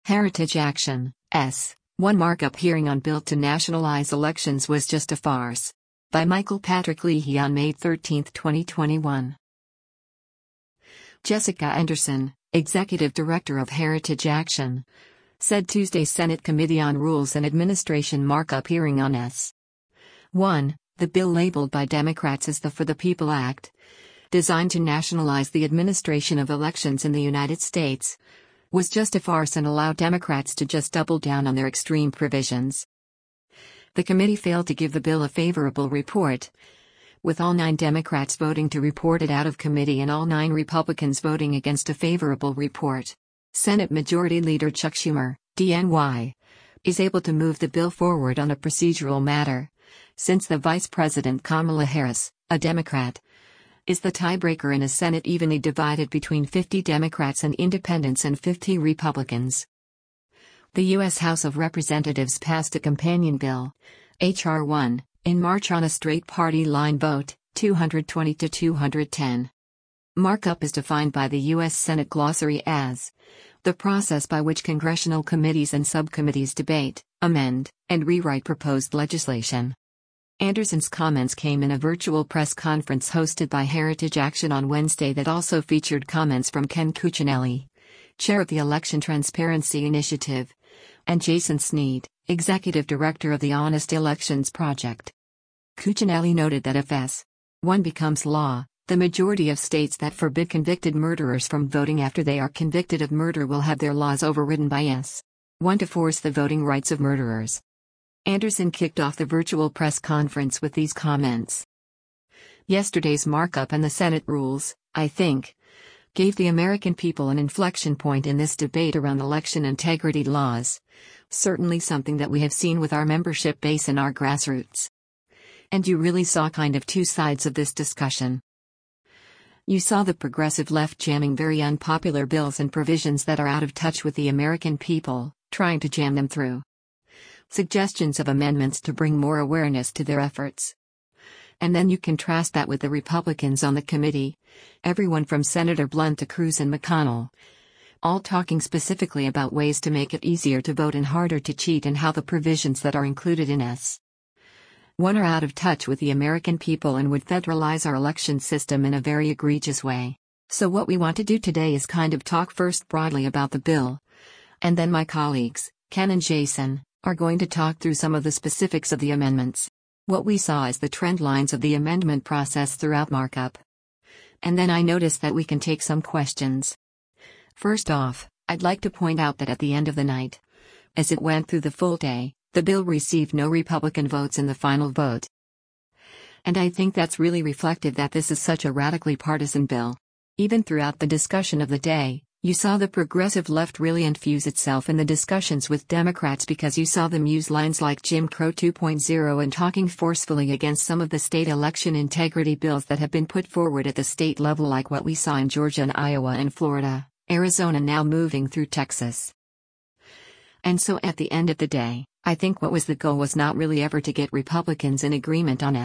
Heritage Action, one markup hearing on bill to nationalize elections was just a farce. By Michael Patrick Leahy on May 13, 2021. Jessica Anderson, Executive Director of Heritage Action, said Tuesday's Senate Committee on Rules and Administration markup hearing on 1. The bill labeled by Democrats as the For the People Act, designed to nationalize the administration of elections in the United States, was just a farce and allowed Democrats to just double down on their extreme provisions. The committee failed to give the bill a favorable report, with all 9 Democrats voting to report it out of committee and all 9 Republicans voting against a favorable report. Senate Majority Leader Chuck Schumer, DNY, is able to move the bill forward on a procedural matter, since the Vice President Kamala Harris, a Democrat, is the tiebreaker in a Senate evenly divided between 50 Democrats and Independents and 50 Republicans. The U.S. House of Representatives passed a companion bill, H.R. 1, in March on a straight party line vote, 220 to 210. Markup is defined by the U.S. Senate glossary as the process by which congressional committees and subcommittees debate, amend, and rewrite proposed legislation. Anderson's comments came in a virtual press conference hosted by Heritage Action on Wednesday that also featured comments from Ken Cuccinelli, chair of the Election Transparency Initiative, and Jason Sneed, executive director of the Honest Elections Project. Cuccinelli noted that if S-1 becomes law, the majority of states that forbid convicted murderers from voting after they are convicted of murder will have their laws overridden by S-1 to force the voting rights of murderers. Anderson kicked off the virtual press conference with these comments. Yesterday's markup and the Senate rules, I think, gave the American people an inflection point in this debate around election integrity laws, certainly something that we have seen with our membership base and our grassroots. And you really saw kind of 2 sides of this discussion. You saw the progressive left jamming very unpopular bills and provisions that are out of touch with the American people, trying to jam them through. Suggestions of amendments to bring more awareness to their efforts. And then you contrast that with the Republicans on the committee, everyone from Senator Blunt to Cruz and McConnell, all talking specifically about ways to make it easier to vote and harder to cheat and how the provisions that are included in S-1 are out of touch with the American people and would federalize our election system in a very egregious way. So what we want to do today is kind of talk first broadly about the bill, and then my colleagues, Ken and Jason, are going to talk through some of the specifics of the amendments. What we saw is the trend lines of the amendment process throughout markup. And then I noticed that we can take some questions. First off, I'd like to point out that at the end of the night, as it went through the full day, the bill received no Republican votes in the final vote. And I think that's really reflective that this is such a radically partisan bill. Even throughout the discussion of the day, you saw the progressive left really infuse itself in the discussions with Democrats because you saw them use lines like Jim Crow 2.0 and talking forcefully against some of the state election integrity bills that have been put forward at the state level, like what we saw in Georgia and Iowa and Florida, Arizona, now moving through Texas. And so at the end of the day, I think what was the goal was not really ever to get Republicans in agreement on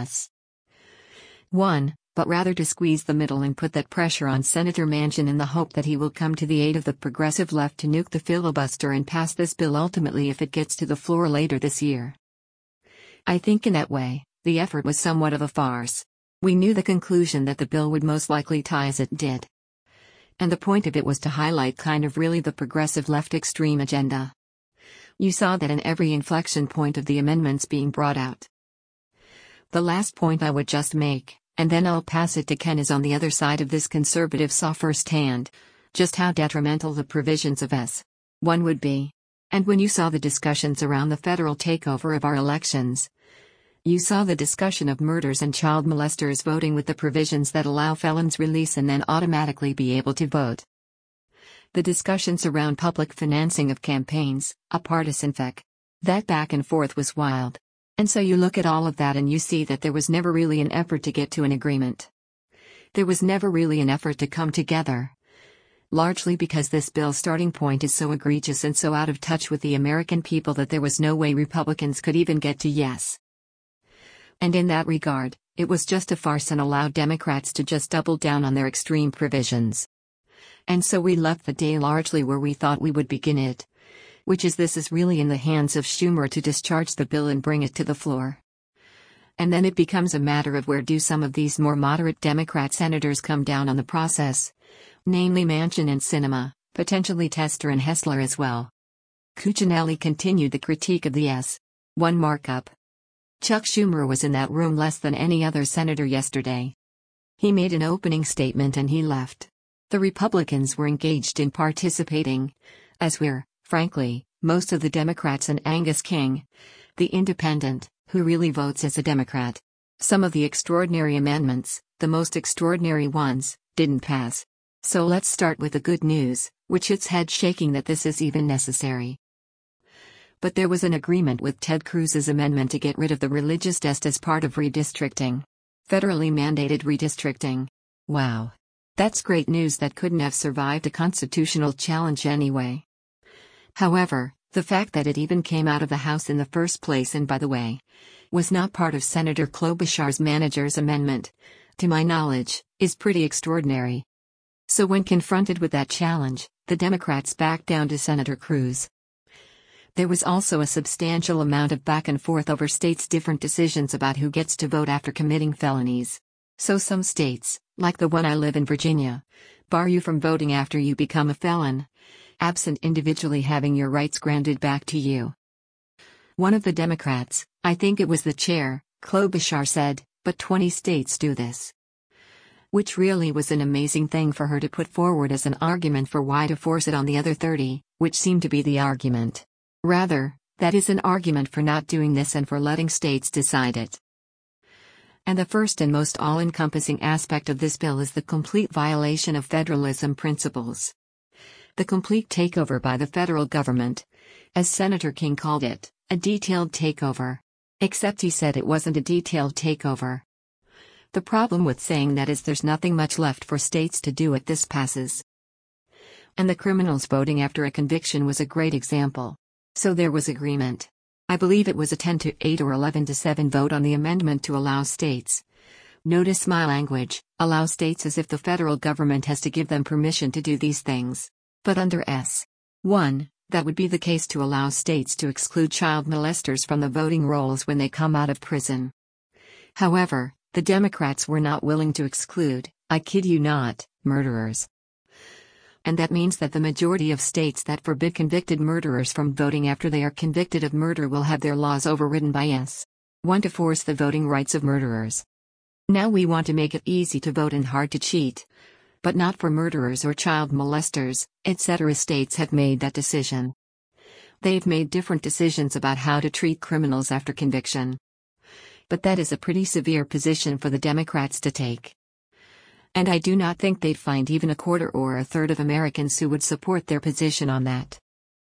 S-1, but rather to squeeze the middle and put that pressure on Senator Manchin in the hope that he will come to the aid of the progressive left to nuke the filibuster and pass this bill ultimately if it gets to the floor later this year. I think in that way, the effort was somewhat of a farce. We knew the conclusion that the bill would most likely tie as it did. And the point of it was to highlight kind of really the progressive left extreme agenda. You saw that in every inflection point of the amendments being brought out. The last point I would just make, and then I'll pass it to Ken, is on the other side of this conservative saw firsthand just how detrimental the provisions of S-1 would be. And when you saw the discussions around the federal takeover of our elections, you saw the discussion of murders and child molesters voting with the provisions that allow felons release and then automatically be able to vote. The discussions around public financing of campaigns, a partisan fic. That back and forth was wild. And so you look at all of that and you see that there was never really an effort to get to an agreement. There was never really an effort to come together. Largely because this bill's starting point is so egregious and so out of touch with the American people that there was no way Republicans could even get to yes. And in that regard, it was just a farce and allowed Democrats to just double down on their extreme provisions. And so we left the day largely where we thought we would begin it, which is this is really in the hands of Schumer to discharge the bill and bring it to the floor. And then it becomes a matter of where do some of these more moderate Democrat senators come down on the process, namely Manchin and Sinema, potentially Tester and Hessler as well. Cuccinelli continued the critique of the S-1 markup. Chuck Schumer was in that room less than any other senator yesterday. He made an opening statement and he left. The Republicans were engaged in participating, as were, frankly, most of the Democrats and Angus King, the independent, who really votes as a Democrat. Some of the extraordinary amendments, the most extraordinary ones, didn't pass. So let's start with the good news, which it's head shaking that this is even necessary. But there was an agreement with Ted Cruz's amendment to get rid of the religious test as part of redistricting. Federally mandated redistricting. Wow. That's great news that couldn't have survived a constitutional challenge anyway. However, the fact that it even came out of the House in the first place and by the way, was not part of Senator Klobuchar's manager's amendment, to my knowledge, is pretty extraordinary. So when confronted with that challenge, the Democrats backed down to Senator Cruz. There was also a substantial amount of back and forth over states' different decisions about who gets to vote after committing felonies. So some states, like the one I live in, Virginia, bar you from voting after you become a felon, absent individually having your rights granted back to you. One of the Democrats, I think it was the chair, Klobuchar, said, but 20 states do this. Which really was an amazing thing for her to put forward as an argument for why to force it on the other 30, which seemed to be the argument. Rather, that is an argument for not doing this and for letting states decide it. And the first and most all-encompassing aspect of this bill is the complete violation of federalism principles. The complete takeover by the federal government. As Senator King called it, a detailed takeover. Except he said it wasn't a detailed takeover. The problem with saying that is there's nothing much left for states to do if this passes. And the criminals voting after a conviction was a great example. So there was agreement. I believe it was a 10-8 or 11-7 vote on the amendment to allow states. Notice my language, allow states as if the federal government has to give them permission to do these things. But under S-1, that would be the case to allow states to exclude child molesters from the voting rolls when they come out of prison. However, the Democrats were not willing to exclude, I kid you not, murderers. And that means that the majority of states that forbid convicted murderers from voting after they are convicted of murder will have their laws overridden by S-1 to force the voting rights of murderers. Now we want to make it easy to vote and hard to cheat. But not for murderers or child molesters, etc. States have made that decision. They've made different decisions about how to treat criminals after conviction. But that is a pretty severe position for the Democrats to take. And I do not think they'd find even a quarter or a third of Americans who would support their position on that.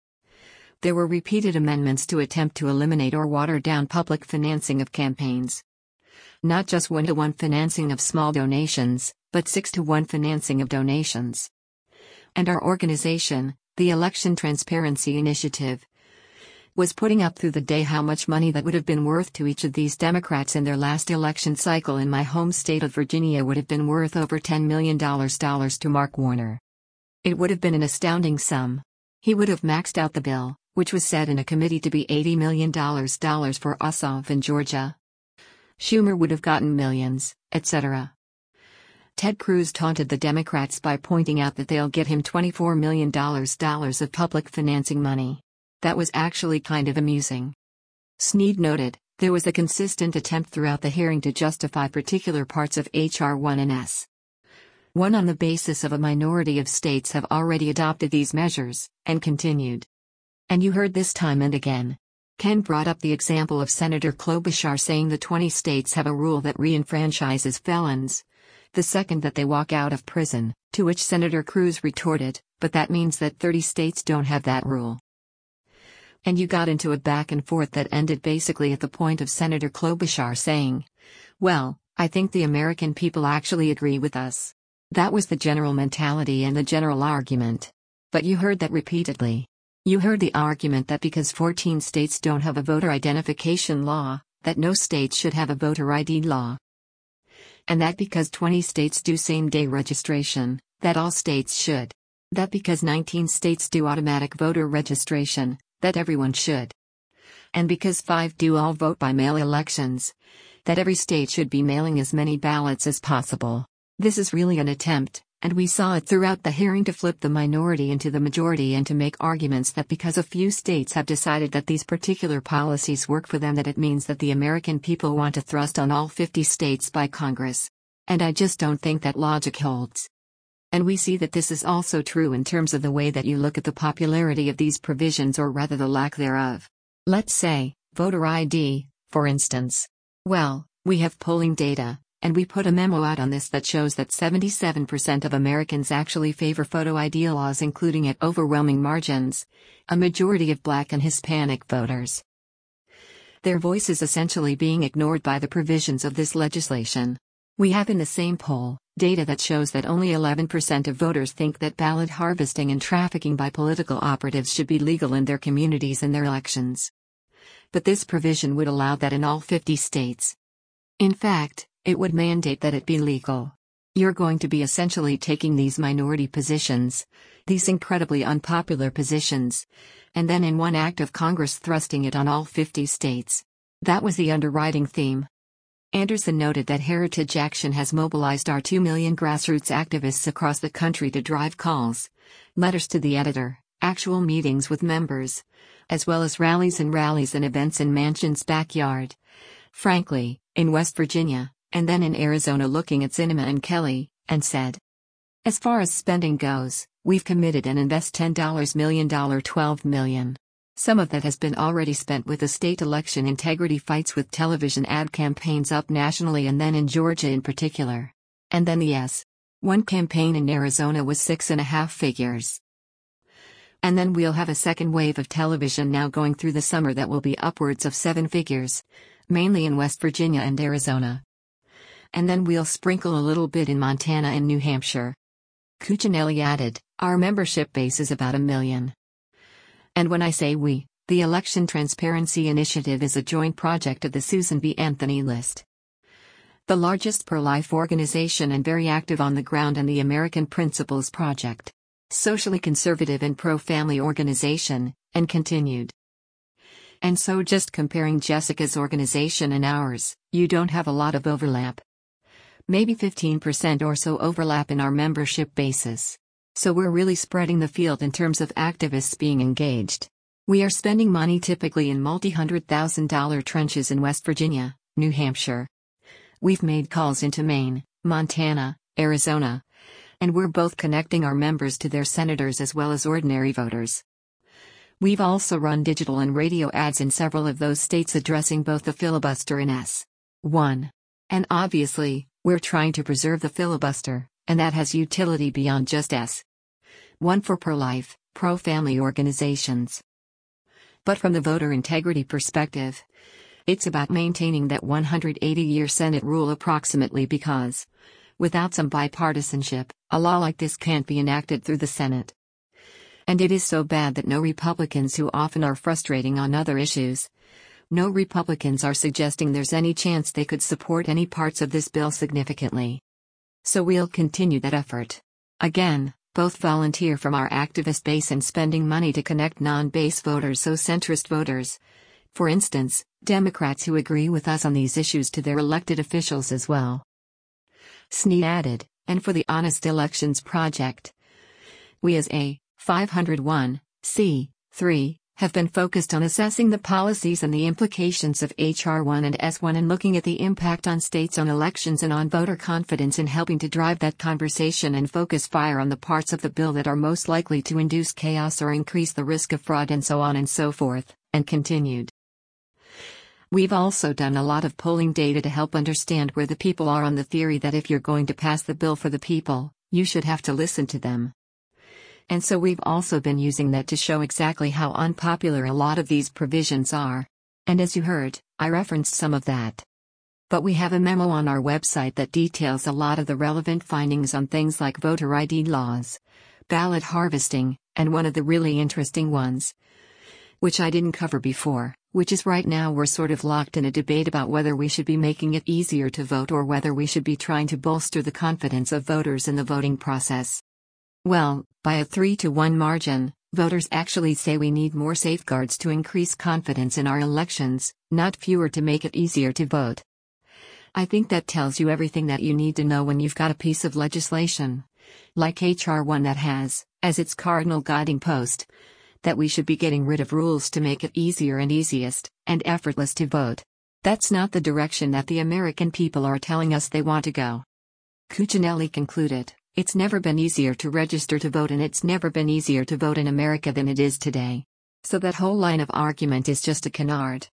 There were repeated amendments to attempt to eliminate or water down public financing of campaigns. Not just 1-to-1 financing of small donations, but 6-to-1 financing of donations. And our organization, the Election Transparency Initiative, was putting up through the day how much money that would have been worth to each of these Democrats in their last election cycle in my home state of Virginia would have been worth over $10 million to Mark Warner. It would have been an astounding sum. He would have maxed out the bill, which was said in a committee to be $80 million for Ossoff in Georgia. Schumer would have gotten millions, etc. Ted Cruz taunted the Democrats by pointing out that they'll get him $24 million of public financing money. That was actually kind of amusing. Snead noted, there was a consistent attempt throughout the hearing to justify particular parts of H.R. 1 and S-1 on the basis of a minority of states have already adopted these measures, and continued. And you heard this time and again. Ken brought up the example of Senator Klobuchar saying the 20 states have a rule that re-enfranchises felons the second that they walk out of prison, to which Senator Cruz retorted, but that means that 30 states don't have that rule. And you got into a back and forth that ended basically at the point of Senator Klobuchar saying, well, I think the American people actually agree with us. That was the general mentality and the general argument. But you heard that repeatedly. You heard the argument that because 14 states don't have a voter identification law, that no state should have a voter ID law. And that because 20 states do same-day registration, that all states should. That because 19 states do automatic voter registration, that everyone should. And because 5 do all vote by mail elections, that every state should be mailing as many ballots as possible. This is really an attempt, and we saw it throughout the hearing, to flip the minority into the majority and to make arguments that because a few states have decided that these particular policies work for them, that it means that the American people want to thrust on all 50 states by Congress. And I just don't think that logic holds. And we see that this is also true in terms of the way that you look at the popularity of these provisions, or rather the lack thereof. Let's say, voter ID, for instance. Well, we have polling data, and we put a memo out on this that shows that 77% of Americans actually favor photo ID laws, including at overwhelming margins, a majority of Black and Hispanic voters. Their voice is essentially being ignored by the provisions of this legislation. We have in the same poll data that shows that only 11% of voters think that ballot harvesting and trafficking by political operatives should be legal in their communities and their elections. But this provision would allow that in all 50 states. In fact, it would mandate that it be legal. You're going to be essentially taking these minority positions, these incredibly unpopular positions, and then in one act of Congress thrusting it on all 50 states. That was the underwriting theme. Anderson noted that Heritage Action has mobilized our 2 million grassroots activists across the country to drive calls, letters to the editor, actual meetings with members, as well as rallies and events in Manchin's backyard. Frankly, in West Virginia, and then in Arizona, looking at Sinema and Kelly, and said, as far as spending goes, we've committed and invest $10 million, $12 million. Some of that has been already spent with the state election integrity fights, with television ad campaigns up nationally and then in Georgia in particular. And then the one campaign in Arizona was 6.5 figures. And then we'll have a second wave of television now going through the summer that will be upwards of 7 figures, mainly in West Virginia and Arizona. And then we'll sprinkle a little bit in Montana and New Hampshire. Cuccinelli added, our membership base is about 1 million. And when I say we, the Election Transparency Initiative is a joint project of the Susan B. Anthony List, the largest pro-life organization and very active on the ground, and the American Principles Project, socially conservative and pro-family organization, and continued. And so just comparing Jessica's organization and ours, you don't have a lot of overlap. Maybe 15% or so overlap in our membership basis. So we're really spreading the field in terms of activists being engaged. We are spending money typically in multi-$100,000 trenches in West Virginia, New Hampshire. We've made calls into Maine, Montana, Arizona. And we're both connecting our members to their senators as well as ordinary voters. We've also run digital and radio ads in several of those states addressing both the filibuster and S1. And obviously, we're trying to preserve the filibuster, and that has utility beyond just S1 for pro-life, pro-family organizations. But from the voter integrity perspective, it's about maintaining that 180-year Senate rule approximately, because without some bipartisanship, a law like this can't be enacted through the Senate. And it is so bad that no Republicans, who often are frustrating on other issues, no Republicans are suggesting there's any chance they could support any parts of this bill significantly. So we'll continue that effort. Again, both volunteer from our activist base and spending money to connect non-base voters, so centrist voters, for instance, Democrats who agree with us on these issues, to their elected officials as well. Snee added, and for the Honest Elections Project, we as a 501(c)(3) have been focused on assessing the policies and the implications of H.R. 1 and S1, and looking at the impact on states on elections and on voter confidence, in helping to drive that conversation and focus fire on the parts of the bill that are most likely to induce chaos or increase the risk of fraud, and so on and so forth, and continued. We've also done a lot of polling data to help understand where the people are on the theory that if you're going to pass the bill for the people, you should have to listen to them. And so we've also been using that to show exactly how unpopular a lot of these provisions are. And as you heard, I referenced some of that. But we have a memo on our website that details a lot of the relevant findings on things like voter ID laws, ballot harvesting, and one of the really interesting ones, which I didn't cover before, which is right now we're sort of locked in a debate about whether we should be making it easier to vote or whether we should be trying to bolster the confidence of voters in the voting process. Well, by a 3-to-1 margin, Voters actually say we need more safeguards to increase confidence in our elections, not fewer to make it easier to vote. I think that tells you everything that you need to know when you've got a piece of legislation, like H.R. 1, that has, as its cardinal guiding post, that we should be getting rid of rules to make it easier and easiest, and effortless to vote. That's not the direction that the American people are telling us they want to go. Cuccinelli concluded, "It's never been easier to register to vote, and it's never been easier to vote in America than it is today. So that whole line of argument is just a canard."